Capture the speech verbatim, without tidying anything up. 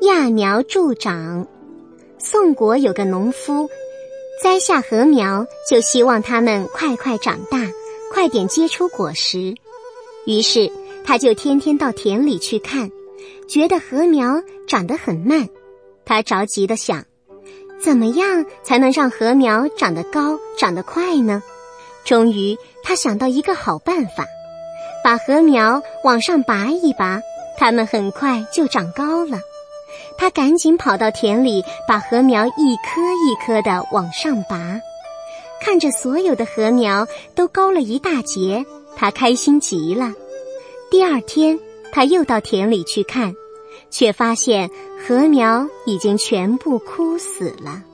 揠苗助长。宋国有个农夫，栽下禾苗，就希望它们快快长大，快点结出果实。于是他就天天到田里去看，觉得禾苗长得很慢。他着急地想，怎么样才能让禾苗长得高，长得快呢？终于他想到一个好办法，把禾苗往上拔一拔，它们很快就长高了。他赶紧跑到田里，把禾苗一颗一颗地往上拔。看着所有的禾苗都高了一大截，他开心极了。第二天他又到田里去看，却发现禾苗已经全部枯死了。